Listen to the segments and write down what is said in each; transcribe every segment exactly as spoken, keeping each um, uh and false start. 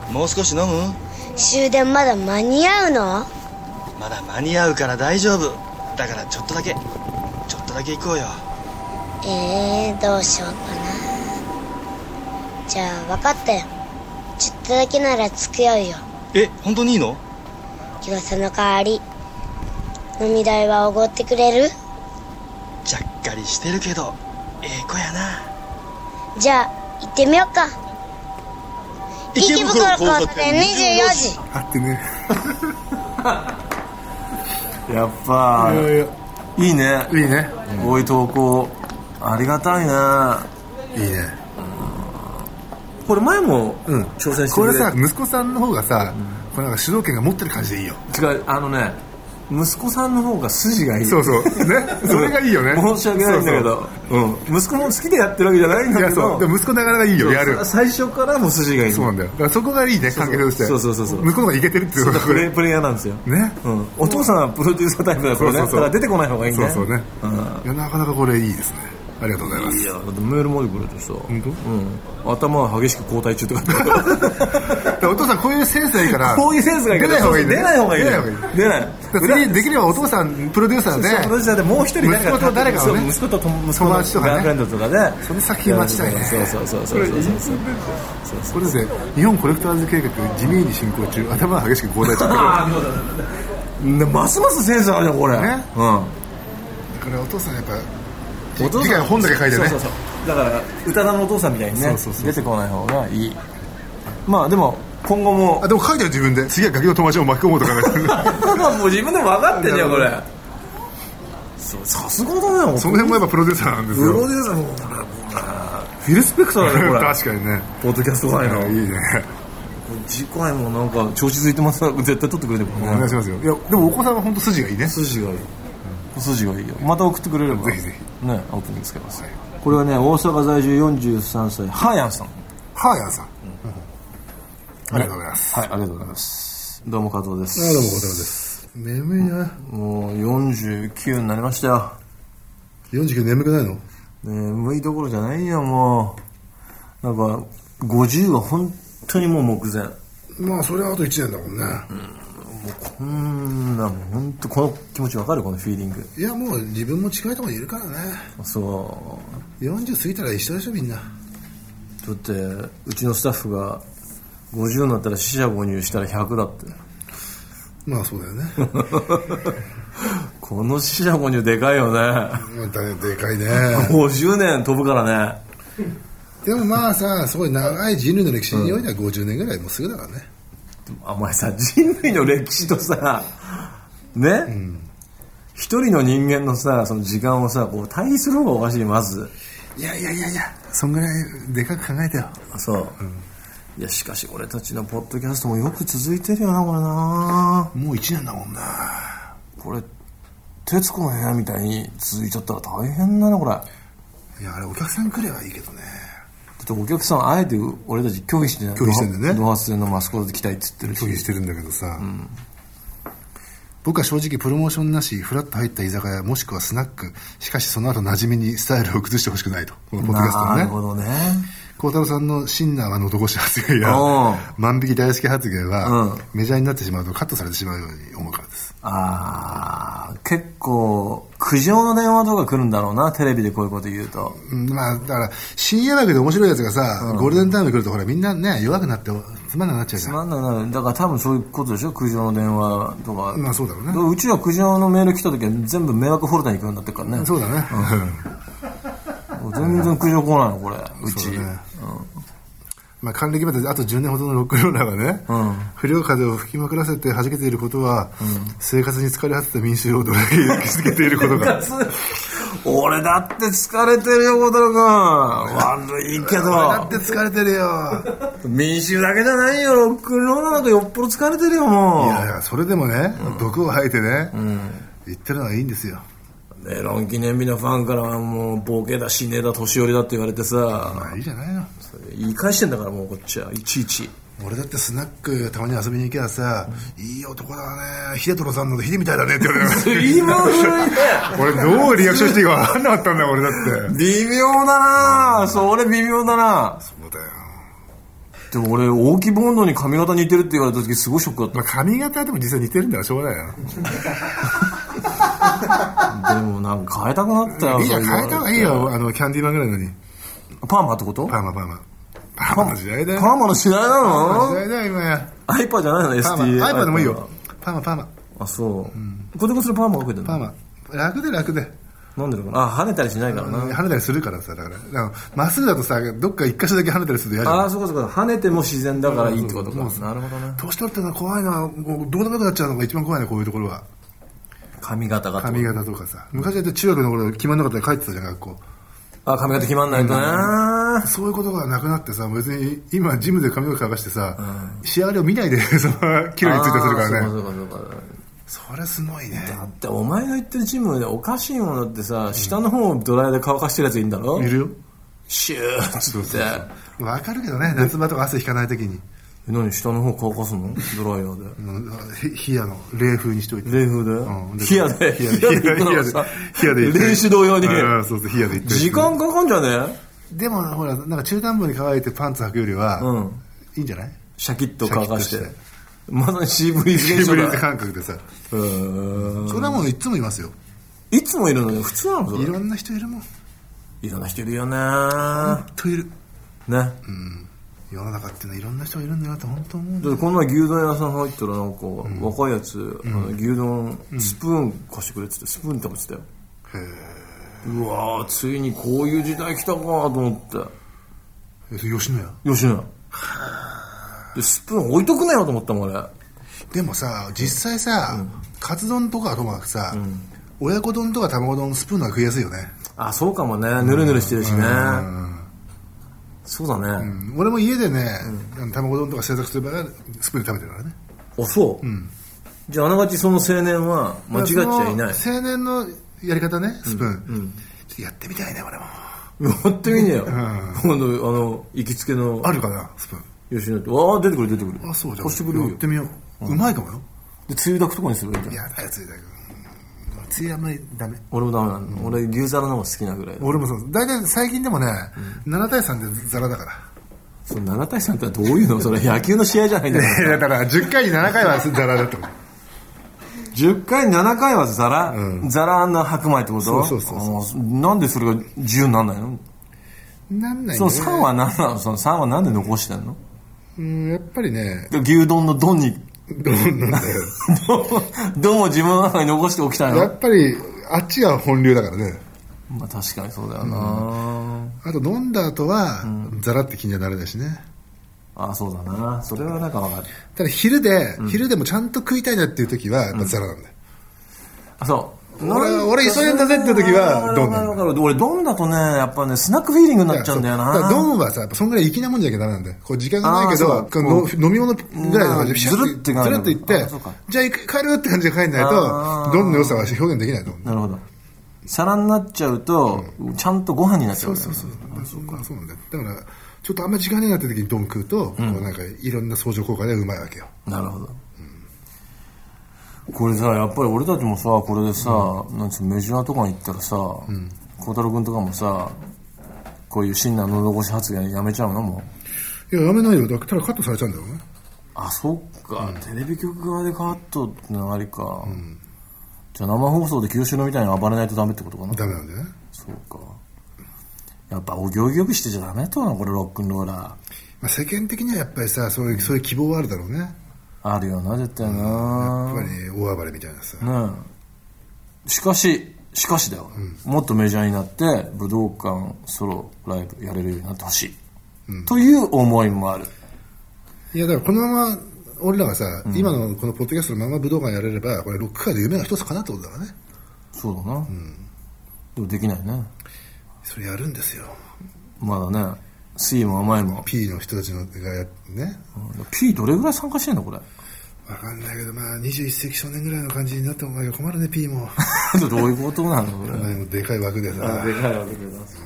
もう少し飲む？ 終電まだ間に合うの？ まだ間に合うから大丈夫。だからちょっとだけちょっとだけ行こうよ。 えー、どうしようかな。じゃあ分かったよ。ちょっとだけなら付き合うよ。 え、本当にいいの？ けどその代わり飲み代はおごってくれる？ ちゃっかりしてるけどええ子やな。 じゃあ行ってみようか。池袋交差点にじゅうよじ。 あってねやっぱいやいやいいね。 いいね、 こういう投稿ありがたいな。 いいね。 これ前もうん挑戦してくれこれさ、息子さんの方がさ、うん、これなんか主導権が持ってる感じでいいよ。 違う、あのね、息子さんの方が筋がいい。 そうそうねそれがいいよね申し訳ないんだけど、そうそう、うん、息子も好きでやってるわけじゃないんだけど、いやそうでも息子なかなかいいよ。やる最初からもう筋がいい。 そうなんだよ。だからそこがいいね、関係として。 そうそうそうそう、 息子の方がイケてるっていうプレイプレイヤーなんですよね、 うん、お父さんはプロデューサータイプだからね。だから出てこない方がいいね。 そうそうね、うん、いやなかなかこれいいですね。ありがとうございます。 いや、だってメールまでくれてさ、 本当？ うん、頭は激しく交代中とかお父さんこういうセンスがいいからこういうセンスがいいから出ない方がいいね。 出ない方がいいね。出ない次できればお父さんプロデューサーで、 プロデューサーでもう一人誰か息子と誰かをね、 息子と友友達とかね、 ガーフレンドとかでその作品待ちたいね。 そうそうそうそうそうそうそうこれで日本コレクターズ計画地味に進行中、頭は激しく交代中ますますセンスあるよこれね。うん、 これお父さんやっぱ次回本だけ書いてね。 そうそうそう、だから宇多田のお父さんみたいにね、そうそうそう、出てこない方がいい。まあでも今後も、 あでも書いてる自分で、次はガキの友達を巻き込もうと考えてるもう自分でも分かってんじゃんこれ。さすがだね。 その辺もやっぱプロデューサーなんですよ。 プロデューサーもフィルスペクターだねこれ確かにね、 ポッドキャスト界の。 いいね。 次回もなんか調子ついてますから絶対撮ってくれてるからね。 お願いしますよ。いやでもお子さんは本当筋がいいね。 筋がいい、うん、筋がいいよ。また送ってくれればぜひぜひね、オープニングつけます、はい。これはね、大阪在住よんじゅうさんさいハーヤンさん。 ハーヤンさん、うん、ありがとうございます。 はい、ありがとうございます。どうも加藤です。 どうも加藤です。眠いな。 もうよんじゅうきゅうになりましたよ。 よんじゅうきゅう眠くないの？ 眠いどころじゃないよ。もうなんかごじゅうは本当にもう目前。まあそれはあといちねんだもんね、 うん、もうこんな本当この気持ち分かる？このフィーリング。 いやもう自分も近いところにいるからね。そうよんじゅう過ぎたら一緒でしょみんな。だってうちのスタッフがごじゅうになったら四捨五入したらひゃくだって。 まあそうだよねこの四捨五入でかいよね。 でかいね。 ごじゅうねん飛ぶからね。 でもまあさ、すごい長い人類の歴史においてはごじゅうねんぐらいもうすぐだからね。 お前さ、人類の歴史とさね、うん、一人の人間のさその時間をさこう対比する方がおかしい。まずいやいやいやいや、そんぐらいでかく考えてよ。 そう、うん、いやしかし俺たちのポッドキャストもよく続いてるよなこれな。 もういちねんだもんな。 これ徹子の部屋みたいに続いちゃったら大変だなこれ。 いやあれお客さん来ればいいけどね。 だってお客さんあえて俺たち拒否してない。 拒否してんだよね。 ドハツのマスコットで来たいって言ってるし。 拒否してるんだけどさ、うん、僕は正直プロモーションなしフラッと入った居酒屋もしくはスナック、しかしその後馴染みにスタイルを崩してほしくないと。このポッドキャストのね。 なるほどね。 孝太郎さんのシンナーがのどごし発言や万引き大好き発言は、うん、メジャーになってしまうとカットされてしまうように思うからです。 あー、結構苦情の電話とか来るんだろうな、テレビでこういうこと言うと。 うん、まあだから深夜枠で面白いやつがさ、うん、ゴールデンタイムで来るとほらみんなね弱くなってつまんなくなっちゃうじゃん。 つまんなくなる。だから多分そういうことでしょ、苦情の電話とか。 まあそうだろうね。 うちは苦情のメール来た時は全部迷惑フォルダに行くようになってるからね。 そうだね、 うん、全然苦情来ないのこれうち。 そうだね、うん、まあ、還暦まであとじゅうねんほどのロックンローラーがね、うん、不良風を吹きまくらせて弾けていることは、うん、生活に疲れ果てた民衆をどれだけ傷つけていることが俺だって疲れてるよ小太郎君。悪いけど俺だって疲れてるよ。 民衆だけじゃないよ、ロックンローラーなんかよっぽど疲れてるよもう。 いやいやそれでもね、うん、毒を吐いてね、うん、言ってるのはいいんですよ。 メロン記念日のファンからはもうボケだ死ねだ年寄りだって言われてさ、 まあいいじゃないの。 言い返してんだからもうこっちはいちいち。 俺だってスナックたまに遊びに行けばさ、うん、いい男だね、秀太郎さんのヒデみたいだねって言われる。 微妙だね。 俺どうリアクションしていいか分かんなかったんだよ俺だって。 微妙だな、うん、それ微妙だな。 そうだよ。 でも俺大木ボンドに髪型似てるって言われた時すごいショックだった、 まあ、髪型でも実際似てるんだからしょうがないよでもなんか変えたくなったよ。 いや変えた方がいいよ、あのキャンディーマンぐらいのに。 パーマってこと？ パーマパーマパーマの時代だよ。 パーマの時代なの？ パーマの時代だよ今や。 アイパーじゃないの？ エスティーアイパーでもいいよ。パーマパーマ。 あ、そう、うん、これこそパーマかけてるの？ パーマ楽で楽で。 なんでだろうな。あ、跳ねたりしないからな。 跳ねたりするからさ、だからまっすぐだとさ、どっか一箇所だけ跳ねたりすると嫌じゃん。 ああ、そうかそうか。跳ねても自然だからいいってことか。なるほどね。 年取ってのは怖いな、もうどうでもよくなっちゃうのが一番怖いね、こういうところは。 髪型が髪型とかさ、昔だって中学の頃決まんなかったら帰ってたじゃん、学校。 あ、髪型決まんないとね、うん、 そういうことがなくなってさ、別に今ジムで髪の毛乾かしてさ、うん、仕上がりを見ないでそのキロについたりするからね。そうかそうかそうか。それすごいね。 だってお前が言ってるジムでおかしいものってさ、うん、下の方をドライヤーで乾かしてるやついるんだろ？ いるよ。 シューッつってわかるけどね、夏場とか汗引かない時に。 え、何下の方乾かすの？ドライヤーで。 うん、冷やの冷風にしといて。 冷風で？うん、冷やで。冷やで。冷やで。 冷やで。 練習同様に。 ああ、そうそう、冷やで行って。 時間かかんじゃね？ でもほら、なんか中途半端に乾いてパンツ履くよりは、うん、いいんじゃない？ シャキッと乾かして。まさにシーブリーズ現象だ。 シーブリーズ感覚でさ。うーん。それはもういつもいますよ。 いつもいるのに普通なの？ いろんな人いるもん。 いろんな人いるよね。 ほんといる。 ね。 うん。世の中っていうのはいろんな人がいるんだよって本当思うんだよ。 この前牛丼屋さん入ったらなんか、うん、若いやつ、うん、あの牛丼スプーン貸してくれって言ってスプーン食べてたよ。へえ。うわー、ついにこういう時代来たかと思って。 え、それ吉野家？ 吉野家。でスプーン置いとくなよと思ったもん俺。 でもさ、実際さ、うん、カツ丼とかともかくさ、うん、親子丼とか卵丼スプーンが食いやすいよね。 あ、そうかもね。ぬるぬるしてるしね。うんそうだね、 うん、俺も家でね、うん、卵丼とか製作する場合はスプーンで食べてるからね。 あ、そう、うん、じゃああながちその青年は間違っちゃいない。 青年のやり方ね、スプーン、うんうん、ちょっとやってみたいね俺も。 やってみねえよ、うん、今度あの行きつけのあるかなスプーン。 吉野ってわあ出てくる出てくる。 あ、そうじゃん。 貸してくれるよ。 やってみよう、うん、うまいかもよ。 でつゆだくとこにすればいいじゃん。 いやだよつゆだく。つゆあんまりダメ。 俺もダメなの、うん、俺牛皿の方が好きなぐらい。 俺もそう大体最近でもね、うん、ななたいさんで皿だから。 そのななたいさんってどういうの？それ野球の試合じゃないんだからだからじゅっかいにななかいは皿だと思う。 じゅっかいにななかいは皿、うん、皿あんな白米ってこと？ そうそうそうそう。 なんでそれがじゅうになんないの？ なんないね。 そのさんは何なの？そのさんはなんで残してんの？ うん、やっぱりね牛丼の丼に丼なんだよ丼を自分の中に残しておきたいの？ やっぱりあっちが本流だからね。 まあ確かにそうだよな、うん、 あと飲んだ後は、うん、ザラって気にはなれないしね。 ああそうだな、それはなんか分かる。 ただ昼で、うん、昼でもちゃんと食いたいなっていう時はやっぱザラなんだよ、 うん、あそう俺俺急いでんだぜっていう時はドンなんだよ。 俺ドンだとねやっぱねスナックフィーリングになっちゃうんだよな。 だからドンはさやっぱそんぐらい粋なもんじゃなきゃダメなんだよ。こう時間がないけどの飲み物ぐらいの感じでずるってずるっていってじゃあ帰るって感じで帰んないとドンの良さは表現できないと思う。 なるほど。皿になっちゃうと、うん、ちゃんとご飯になっちゃう、ね、 そうそうそうそうかそうなんだよ。だからちょっとあんまり時間になった時にドン食うと、うん、こうなんかいろんな相乗効果でうまいわけよ。 なるほど、うん、これさやっぱり俺たちもさこれでさ、うん、なんつうメジャーとかに行ったらさ孝、うん、太郎君とかもさこういう辛辣喉越し発言やめちゃうの？もういややめないよ。だからカットされちゃうんだよね。 あそっか、うん、テレビ局側でカットってのありか、うん、じゃあ生放送で清志郎みたいに暴れないとダメってことかな。 ダメなんだよね。 そうか。やっぱお行儀よくしてちゃダメとなこれロックンローラー。まあ、世間的にはやっぱりさそういう、そういう希望はあるだろうね。 あるよな絶対な、 うん、やっぱり大暴れみたいなさ、 ね、しかししかしだよ、うん、もっとメジャーになって武道館ソロライブやれるようになってほしい、うん、という思いもある。 いやだからこのまま俺らがさ、うん、今のこのポッドキャストのまま武道館やれればこれロック界の夢が一つかなってことだからね。 そうだな、うん、でもできないね。 それやるんですよまだね。C も甘いも P の人たちのがやってね、 うん、P どれぐらい参加してんのこれ。 分かんないけどまあにじゅういっ世紀少年ぐらいの感じになった方が困るね P もどういうことなのこれでかい枠でさでかい枠でさ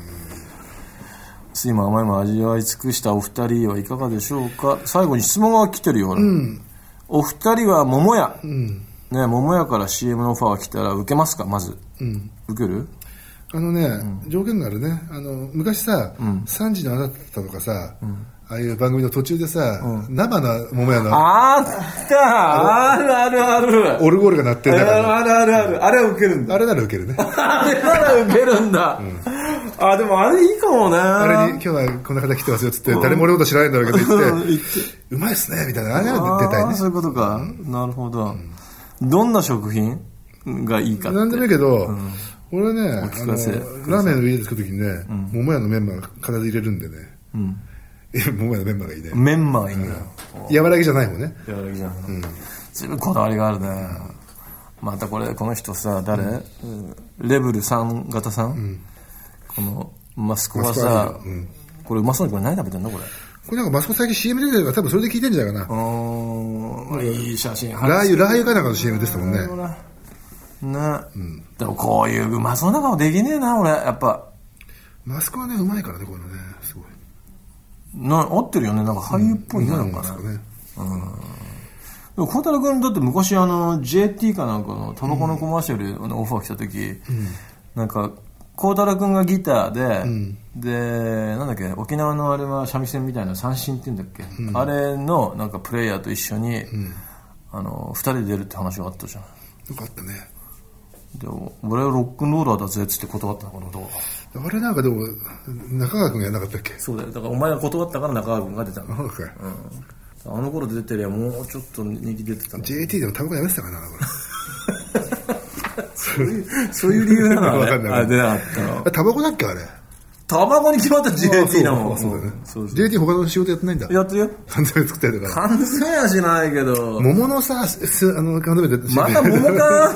C も甘いも味わい尽くしたお二人はいかがでしょうか。最後に質問が来てるよ、うん、お二人は桃屋、うんね、桃屋から シーエム のオファーが来たら受けますかまず、うん、受ける。あのね、うん、条件があるね。あの昔さ、うん、さんじのあなたとかさ、うん、 ああいう番組の途中でさ、うん、生の桃屋のあったあるあるあるオルゴールが鳴ってる中であるあるあるあれはウケるんだあれならウケるねあれならウケるんだ、うん、あでもあれいいかもねあれに今日はこんな方来てますよっつって、うん、誰も俺のこと知らないんだろうけど言ってうまいっすねみたいなあれは出たいねそういうことか、うん、なるほど、うん、どんな食品がいいかってなんでもいいけど、うん、俺ねあのラーメンの家で作るときにね、うん、桃屋のメンマが必ず入れるんでね、うん桃屋のメンマがいいねメンマがいいね、 うん、柔らぎじゃないもんね柔らぎじゃない、うん、随分こだわりがあるね、うん、またこれこの人さ誰、うん、レベルさん型さん、うん、このマスコはさ、うん、これうまそうにこれ何食べてんのこれこれなんかマスコ最近 シーエム 出てるから多分それで聞いてんじゃないかなああいい写真ラー油ラー油かなんかの シーエム でしたもんねね、 うん、でもこういううまそうな顔できねえな俺やっぱマスコはねうまいからねこういうのねすごいな合ってるよねなんか俳優っぽいね、うん、なんかね、うん、でも孝太郎君だって昔あの ジェーティー かなんかのタバコのコマーシャルのオファー来た時、うん、なんか孝太郎君がギターで、うん、でなんだっけ沖縄のあれは三味線みたいな三線っていうんだっけ、うん、あれのなんかプレイヤーと一緒に、うん、あのふたりで出るって話があったじゃんよかったねで俺はロックンローラーだぜっつって断ったのこの動画あれなんかでも中川君がやらなかったっけそうだよだからお前が断ったから中川君が出たの、okay. うん、あの頃出てりゃもうちょっと人気出てたのジェーティー でもタバコやめてたかなそういうそういう理由なの分かんないあ出なかったのタバコだっけあれタバコに決まった ジェーティー だもんそうだね ジェーティー 他の仕事やってないんだやってるよ缶詰作ったりとか缶詰はしないけど桃のさあの缶詰でまた桃か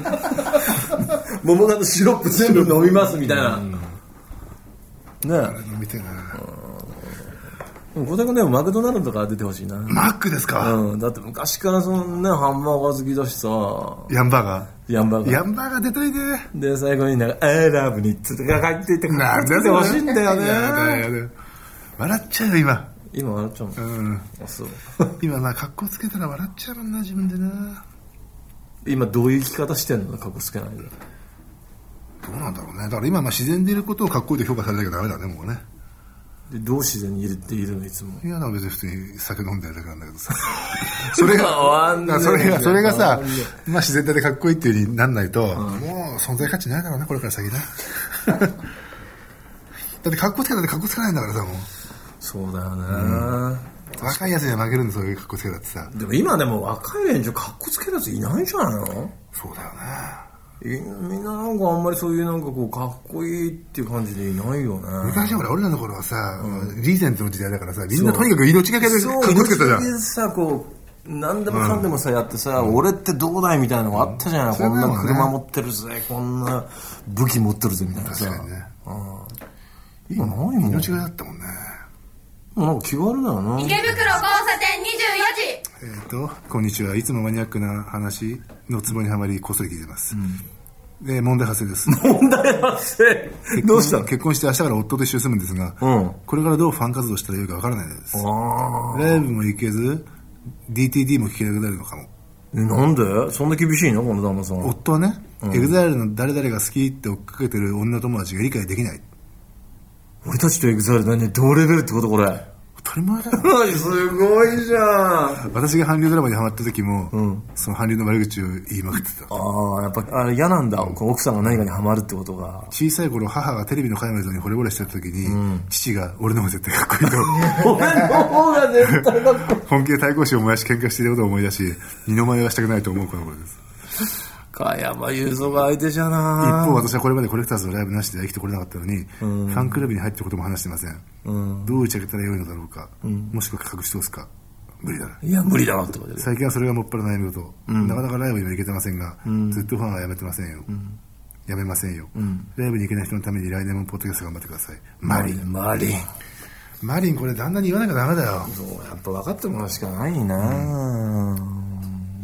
桃のシロップ全部飲みますみたいな、うんね、あれ飲みてえなでも小田君ねマクドナルドから出てほしいなマックですか、 うん、だって昔からそのねハンバーガー好きだしさヤンバーガーヤンバーガーヤンバーガー出たいねで最後になんか I love you つって書いていてなんでほしいんだよねやだやだ笑っちゃうよ今今笑っちゃうもん、うん、あそう今まあ格好つけたら笑っちゃうもんな自分でな今どういう生き方してんの格好つけないでどうなんだろうねだから今まあ自然でいることをかっこいいと評価されなきゃダメだねもうねでどう自然にいるっているのいつもいやなんか別に普通に酒飲んでるだけなんだけどさそれがそれがそれがさまあ自然体でかっこいいっていう風になんないと、うん、もう存在価値ないだろうなこれから先なだってかっこつけたってかっこつかないんだからさもうそうだよね、 うん、若いやつには負けるんだそういうかっこつけたってさでも今でも若い連中かっこつけるやついないんじゃないのそうだよねみんななんかあんまりそういうなんかこうかっこいいっていう感じでいないよね昔はほら俺らの頃はさ、うん、リーゼントの時代だからさみんなとにかく命がけでかっこつけたじゃんそうさこう何でもかんでもさ、うん、やってさ、うん、俺ってどうだいみたいなのがあったじゃん、うん、こんな車持ってるぜ、ね、こんな武器持ってるぜみたいなさ確かにね、 うん、今ないもん命がけだったもんねなんか気軽だよな池袋交差点にじゅうよじえっ、ー、とこんにちはいつもマニアックな話のツボにはまりこっそり聞いてます、うんで問題発生です問題発生どうしたの結婚して明日から夫と一緒に住むんですが、うん、これからどうファン活動したらいいかわからないですライブも行けず ディーティーディー も聴けなくなるのかもえなんでそんな厳しいのこの旦那さん夫はね、うん、エグザイル の誰々が好きって追っかけてる女友達が理解できない俺たちとエグザイル 何同レベルってことこれ当たり前だよすごいじゃん私が韓流ドラマにハマった時も、うん、その韓流の悪口を言いまくってたああやっぱあ嫌なんだ、うん、奥さんが何かにハマるってことが小さい頃母がテレビのカメラに惚れ惚れしてた時に、うん、父が俺の方が絶対かっこいいと俺の方が絶対かっこいい本気で対抗心を燃やし喧嘩していることを思い出し二の舞はしたくないと思うこの頃です加山雄三が相手じゃな一方私はこれまでコレクターズのライブなしで生きてこれなかったのに、うん、ファンクラブに入ってることも話してません、うん、どう打ち上げたらよいのだろうか、うん、もしくは隠し通すか無理だないや無理だなってことで最近はそれがもっぱら悩み事、うん、なかなかライブには行けてませんが、うん、ずっとファンはやめてませんよ、うん、やめませんよ、うん、ライブに行けない人のために来年もポッドキャスト頑張ってくださいマリンマリンマリンこれ旦那に言わなきゃダメだよそうやっぱ分かってもらうしかないな、うん、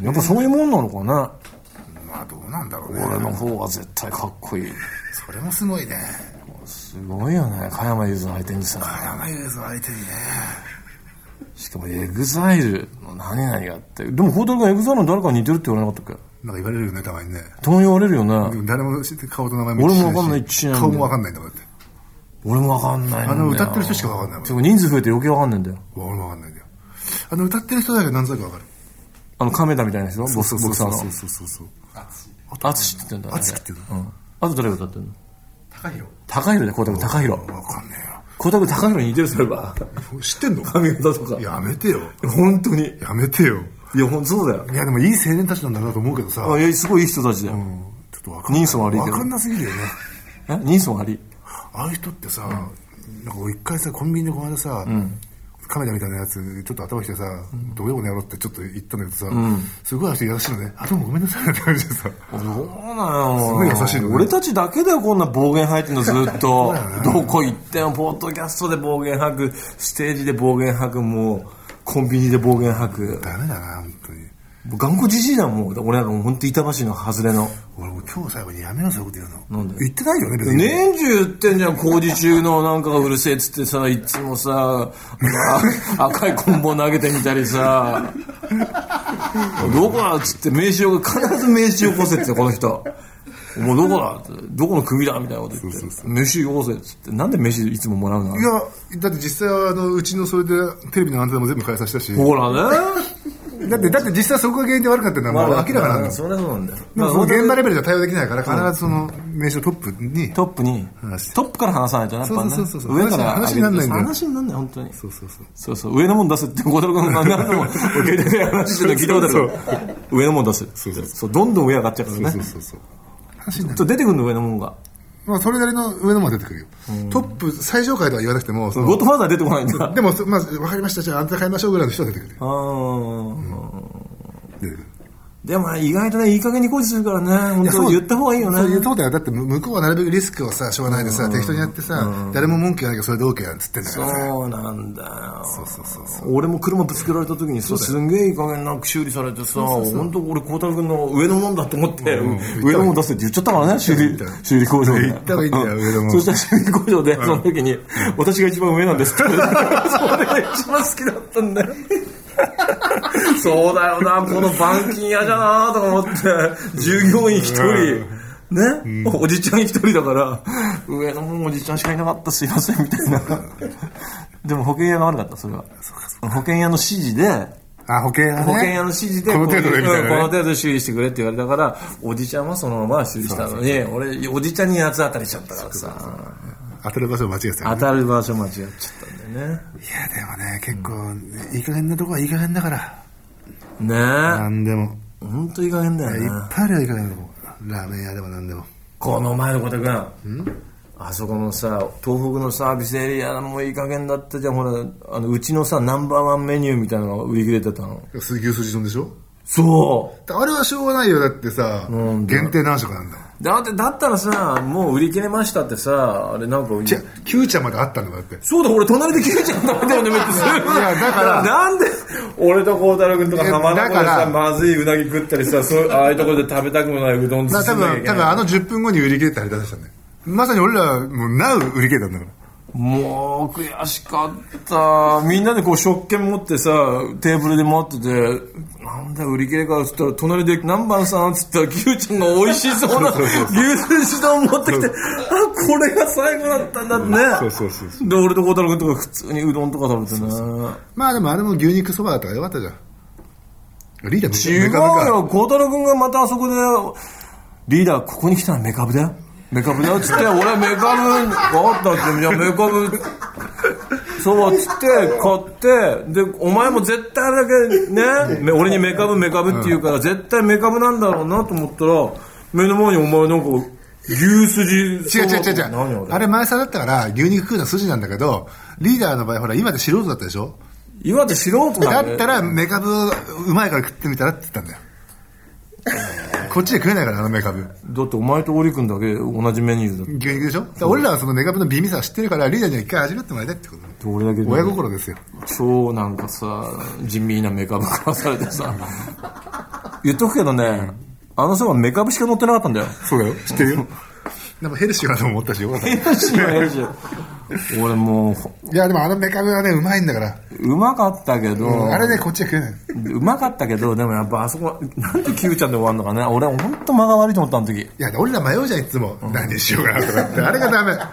やっぱそういうもんなのかなまあどうなんだろうね俺の方が絶対かっこいいそれもすごいねすごいよね加山雄三相手にさ加山雄三相手にねしかもエグザイルの何々があってでも報道がエグザイルの誰かに似てるって言われなかったっけなんか言われるよねたまにねたまに言われるよね誰も顔と名前も俺も分かんないし顔も分かんないんだもんだって俺もわかんないんだよ。 あの歌ってる人しかわかんないもん。 でも人数増えて余計わかんないんだよ。 俺もわかんないんだよ。あの歌ってる人だけ何歳かわかる。 あの亀田みたいな人、ボクサーの。 そうそうそうそう。 あつしって言ってんだ。 あつしって言うの。うん。あと誰が歌ってんの？ 高弘。 高弘で、光沢高弘。 わかんねえよ。 光沢高弘に似てる、それは。 知ってんの？ 髪型とか。 やめてよ。 本当に。 やめてよ。 いや、ほんとそうだよ。 いや、でもいい青年たちなんだなと思うけどさ。 あ、いや、すごいいい人たちだよ。 うん。ちょっとわかんない。 人相悪いけど。 わかんなすぎるよね。 え？人相悪い。 ああいう人ってさ、なんか一回さ、コンビニでこの間さ、カメラみたいなやつ、ちょっと頭してさ、どういうことやろうってちょっと言ったんだけどさ、すごい足優しいのね。あ、どうもごめんなさいって感じでさ。 そうなよ。 すごい優しいのね。 俺たちだけだよ、こんな暴言吐いてんのずっと。どこ行っても、ポッドキャストで暴言吐く、ステージで暴言吐く、もう、コンビニで暴言吐く。 ダメだな、本当に。 頑固じじいだもん。俺なんかもう本当板橋の外れの。 俺もう今日最後にやめよ、そういうこと言うの。 なんで？ 言ってないよね、別に。 年中言ってんじゃん、工事中のなんかがうるせえっつってさ、いつもさ、赤い棍棒投げてみたりさ、どこだっつって名刺を、必ず名刺を起こせってこの人。もうどこだって、どこの組だみたいなこと言って。そうそうそう、飯よこせっつって。なんで飯いつももらうの？ いや、だって実際はあのうちのそれでテレビのアンテナも全部返させたし。 ほらね。 だってだって実際そこが原因で悪かったのはもう明らかなんだよ。 それはそうなんだよ。 でもその現場レベルじゃ対応できないから必ずその名刺をトップにトップにトップから話さないとやっぱね。 そうそうそう。 上から話にならないんだよ。 話にならない本当に。 そうそうそう。 そうそう、上のもん出すって小太郎君が何でも携帯で話してるの聞いたことあるけど、上のもん出す。そうそうそう。どんどん上上がっちゃうからね。 そうそうそう。 話になる。出てくるの上のもんが。 まあそれなりの上のもんが出てくるよ。トップ最上階とは言わなくても、 ゴッドファーザー出てこないんだ。 でもまあわかりました、じゃああんた買いましょうぐらいの人が出てくる。 ああ。でも意外とね、いい加減に工事するからね、本当言った方がいいよね。 そう言った方がいいよ。だって向こうはなるべくリスクをさ、しょうがないでさ、適当にやってさ、誰も文句言わないけどそれで OK なんつってんだからさ。 そうなんだよ。 そうそうそうそう。 俺も車ぶつけられた時にさ、すんげえいい加減なく修理されてさ、本当俺孝太郎君の上のもんだと思って、上のもん出せって言っちゃったからね、修理、修理工場で。 言った方がいいんだよ、上のもん。 そしたら修理工場で、その時に、私が一番上なんですって。それが一番好きだったんだよ。そうだよな、この板金屋じゃなとか思って、従業員一人、ね、うん、おじちゃん一人だから、上のもんおじちゃんしかいなかった、すいませんみたいな。でも保険屋が悪かった、それは。保険屋の指示で、 あ、保険屋ね。 保険屋の指示で、 この程度でみたいなね、 この程度で修理してくれって言われたから、おじちゃんはそのまま修理したのに、俺、おじちゃんに八つ当たりしちゃったからさ。 当たる場所間違えてた、 ね、当たる場所間違っちゃったんだよね。 いやでもね、結構、うん、いい加減なとこはいい加減だからねえ、 なんでもほんといい加減だよね。 いっぱいあるよ、いい加減なとこ。ラーメン屋でもなんでも。 この前の小田君、あそこのさ、東北のサービスエリアもいい加減だったじゃん。ほら、あのうちのさナンバーワンメニューみたいなのが売り切れてたの。 牛すじ丼でしょ。 そう。 あれはしょうがないよ。だってさ、限定何食なんだ。 だって、だったらさ、もう売り切れましたってさ、あれなんか、 じゃ、キューちゃんまであったんだよ、だって。 そうだ、俺隣でキューちゃん食べたよね、めっちゃ。 いや、だから。 なんで、俺と孝太郎君とか浜名湖でさ、まずいうなぎ食ったりさ、そう、ああいうところで食べたくもないうどん作んなきゃいけない。多分、多分あのじゅっぷんごに売り切れたり出したんだよ。まさに俺ら、もう、なう売り切れたんだから。 もう悔しかった。みんなでこう食券持ってさ、テーブルで待ってて、なんだよ売り切れかっつったら、隣で何番さんっつったら、キューちゃんが美味しそうな牛すじ丼持ってきて、あ、これが最後だったんだってね。そうそうそうそう。で、俺と孝太郎君とか普通にうどんとか食べてね。そうそうまあでもあれも牛肉そばだったからよかったじゃん。リーダー違うよ、孝太郎君がまたあそこで、リーダーここに来たらメカブだよ。メカブだよっつって、俺メカブ分かったって、じゃあメカブそうっつって買って、でお前も絶対あれだけね、俺にメカブメカブって言うから、絶対メカブなんだろうなと思ったら、目の前にお前なんか牛すじ、 違う違う違う違う、あれ前さだったから牛肉食うのは筋なんだけど、リーダーの場合ほら今で素人だったでしょ。 今で素人だだったらメカブうまいから食ってみたらって言ったんだよ。こっちで食えないから、あのメカブ。 だってお前とオリ君だけ同じメニューだって。 牛肉でしょ。うん、俺らはそのメカブの美味さを知ってるから、リーダーには一回味わってもらいたいってこと。 俺だけ親心ですよ。 超なんかさ、地味なメカブ食わされてさ。言っとくけどね、あのそばメカブしか乗ってなかったんだよ。 そうだよ。知ってるよ。でもヘルシーかなと思ったし、よかった。 ヘルシーはヘルシー。俺もう。いや、でもあのメカブはね、うまいんだから。 うまかったけど、うん、 あれね、こっちは食えない。 うまかったけど、でもやっぱあそこ、なんでキューちゃんで終わるのかね。俺はほんと間が悪いと思った、あの時。 いや、俺ら迷うじゃん、いつも。うん、何しようかなとかって。あれがダメ。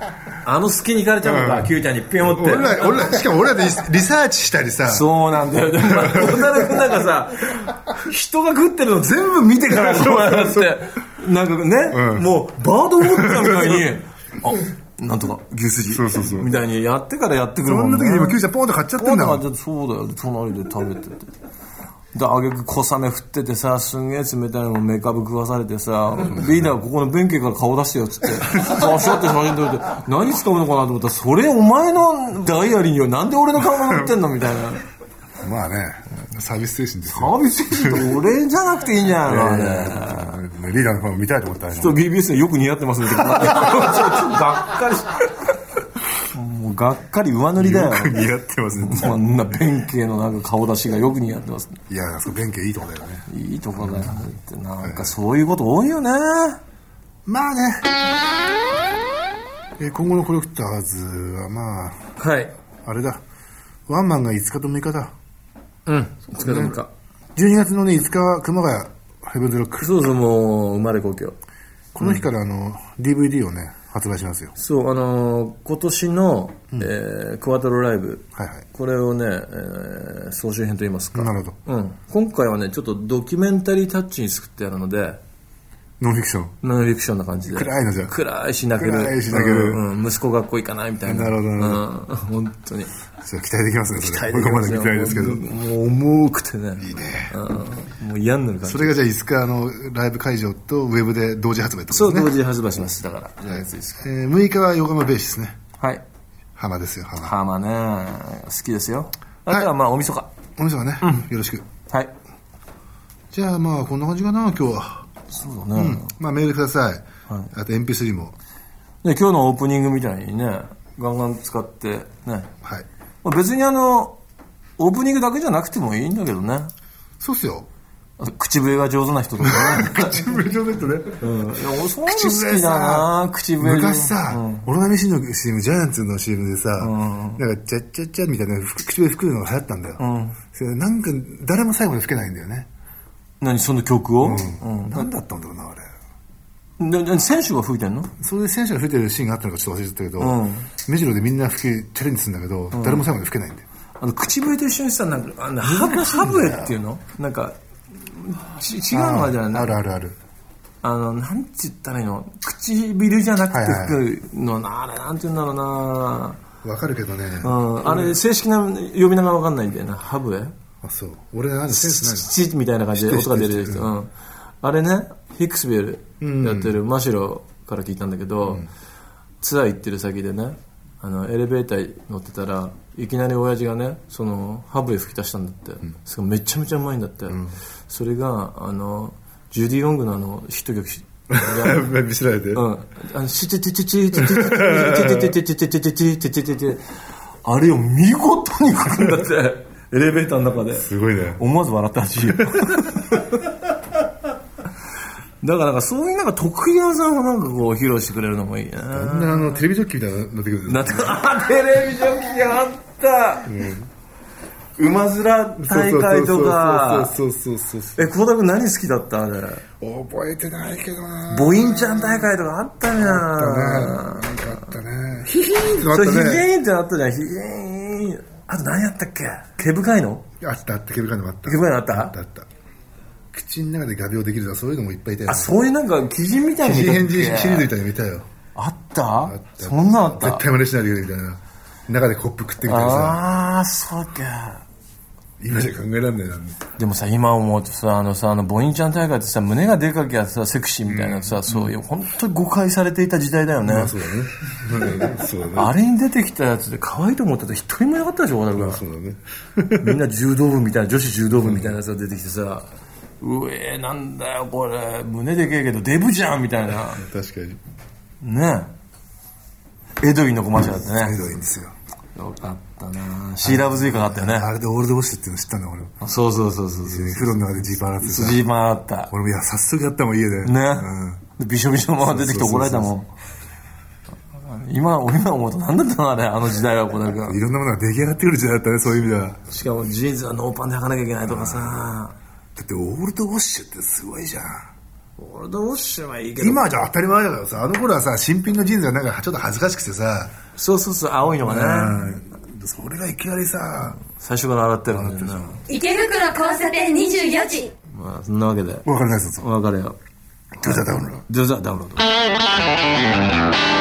あの隙に行かれちゃうのか、Q ちゃんにピョンって。 俺ら、俺ら、しかも俺らでリサーチしたりさ。 そうなんだよ。でも、小田君なんかさ、人が食ってるの全部見てからこうやって、なんかね、うん、もう、バードウォッチャーみたいに、あ、なんとか牛すじそうそうそうみたいにやってからやってくるもんね。 そんな時にも Q ちゃんポンと買っちゃってんだもん。 そうだよ、隣で食べてて。で、あげく小雨降っててさ、すんげえ冷たいのもメカブ食わされてさ、リーダーここの弁慶から顔出してよっつって、そうしょって写真撮れて、何使うのかなと思ったら、それお前のダイアリーにはなんで俺の顔が載ってんのみたいな。 まあね、サービス精神ですよ。 サービス精神って俺じゃなくていいんじゃないの、ね、 リーダーの顔見たいと思ったら。 ちょっと ビービーエス でよく似合ってますねって。ちょっとがっかりし。もうがっかり上塗りだよ。 よく似合ってますね。 そんな弁慶のなんか顔出しがよく似合ってます、ね。 いや、そ弁慶いいとこだよね。 いいとこだよね。ってなんかそういうこと多いよね。 まあね。え今後のコレクターズはまあ、 はい。 あれだ。ワンマンがいつかとむいかだ。 うん。いつかとむいか。 じゅうにがつのね、いつかは熊谷ヘブンズロック。 そうそう、もう生まれ故郷。 この日からあの、ディーブイディー をね、発売しますよ。 そう、あのー、今年の、うん、えー、クワトロライブ、 はいはい、 これをね、えー、総集編といいますか。 なるほど、 うん。今回はね、ちょっとドキュメンタリータッチに作ってあるので、 ノンフィクションノンフィクションな感じで。 暗いのじゃ暗いし泣ける。 暗いし泣ける。 うん、息子学校行かないみたいな。 なるほど、なるほど。 うん、本当に。 それ期待できますね、 期待できますよ。 ここまで期待ですけど。 もう重くてね。 いいね。 うん、もう嫌になる感じ。 それがじゃあいつかのライブ会場とウェブで同時発売ってことですね。 そう、同時発売します。だから。じゃあいつですか。 えー、むいかは横浜ベーシですね。 はい。 浜ですよ、浜。 浜ね。好きですよ。あとはまあ、おみそか。 おみそかね。よろしく。 はい。 じゃあまあ、こんな感じかな、今日は。 そうだね、うん、 まあメールください、はい、あと エムピースリー もで今日のオープニングみたいにねガンガン使ってね、 はい、 まあ、別にあのオープニングだけじゃなくてもいいんだけどね。 そうっすよ。 口笛が上手な人とかね口笛上手な人ね、 うん、いや俺そういうの好きだな。口笛昔さ、うん、オロナミシンの シーエム、ジャイアンツの シーエム でさ、うん、なんかチャッチャッチャみたいな口笛吹くのが流行ったんだよ、うん、それなんか誰も最後まで吹けないんだよね。 何その曲を、うんうん、何だったんだろうなあれ。で選手が吹いてんの？ そういう選手が吹いてるシーンがあったのかちょっと忘れちゃったけど、うん、目白でみんな吹きチャレンジするんだけど、うん、誰も最後まで吹けないんだよ。 あの口笛と一緒にさ、なんかあのハブハブエっていうのなんかち違うのじゃない。 あるあるある。 あのなんて言ったらいいの、唇じゃなくて吹くのな、はいはい、あれなんて言うんだろうな。 わかるけどね、 うん、あれ正式な呼び名がわかんないんだよな。ハブエ。 あ、そう。俺なんセンスないの。 チッみたいな感じで音が出る人、うん、あれね、ヒックスビルやってるマシロから聞いたんだけど、うん、ツアー行ってる先でね、あのエレベーター乗ってたらいきなり親父がね、そのハブエ吹き出したんだって、うん、それめちゃめちゃうまいんだって、うん、それがあのジュディ・ロングのあのヒット曲見せられて、 うん、あのシチチチチチチチチチチチチチチチチチあれを見事に吹くんだってエレベーターの中で。 すごいね。 思わず笑ったらしいよ。だからなんかそういうなんか得意技をなんかこう披露してくれるのもいいね。 だんだんあのテレビジョッキーみたいになってくる。 なってくる。あ、テレビジョッキーあった。うん、馬面大会とか。 そうそうそうそうそう。 え、幸田君何好きだったあれ。 覚えてないけどな。 ボインちゃん大会とかあったじゃん。 あったね。なんかあったね。ヒヒーンってなったね。 そうヒヒーンってなったじゃん。ヒヒーン。あと何やったっけ？毛深いの？ あったあった、毛深いのもあった。 毛深いのあった？ あったあった。口の中で画鋲できるとかそういうのもいっぱいいたよ。 あ、そういうなんか鬼人みたいな。 鬼人返事シリーズみたいに見たよ。 あった？あった。そんなあった？ 絶対真似しないでくれみたいな。中でコップ食ってみたいなさ。 ああ、そうか。 今じゃ考えらんないな。 でもさ、今思うとさ、あのさ、あのボインちゃん大会ってさ、胸がでかきゃさセクシーみたいなさ、うん、そういう本当に誤解されていた時代だよね。 まあ、そうだね。そうだね。 あれに出てきたやつで可愛いと思ったら一人もいなかったでしょ、小田君。 まあ、そうだね。 みんな柔道部みたいな、女子柔道部みたいなやつが出てきてさ、うえー、なんだよこれ、胸でけえけどデブじゃんみたいな。 確かに。 ねえ。エドウィンのコマーシャルだったね。 エドウィンですよ。 よかったな。シーラブズイカがあったよね。 あれでオールドウォッシュっていうの知ったんだ俺。 そうそうそうそうそう。 風呂の中でジーパン洗ってさ。 ジーパン洗った。 俺もいや早速やったもん家で。 ね。うん、びしょびしょのまま出てきて怒られたもん。今今思うと何だったのあれ、あの時代はこうなんか。 いろんなものが出来上がってくる時代だったね、そういう意味では。 しかもジーンズはノーパンで履かなきゃいけないとかさ。 だってオールドウォッシュってすごいじゃん。 俺どうしてもいいけど。 今じゃ当たり前だからさ、あの頃はさ、新品のジーンズがなんかちょっと恥ずかしくてさ。 そうそうそう、青いのがね。 うん、それがいきなりさ、 最初から洗ってるんだよな。 池袋交差点にじゅうよじ。 まあ、そんなわけで。 わかりないぞ。 わかるよ。 ドゥザダウンロード。 ドゥザダウンロード。